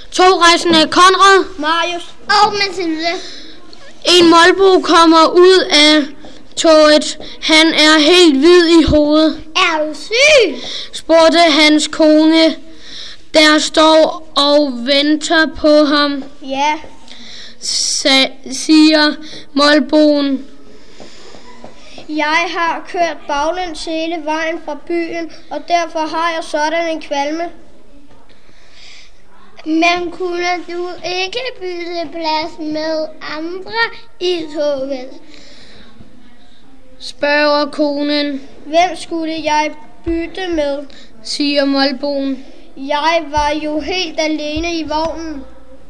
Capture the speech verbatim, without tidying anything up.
Togrejsende Konrad, Marius og Mathilde. en molbo kommer ud af toget. Han er helt hvid i hovedet. Er du syg? Spurgte hans kone, der står og venter på ham. Ja. Sa- siger molboen. Jeg har kørt baglæns hele vejen fra byen, og derfor har jeg sådan en kvalme. Men kunne du ikke bytte plads med andre i toget? Spørger konen, Hvem skulle jeg bytte med? siger molboen. Jeg var jo helt alene i vognen.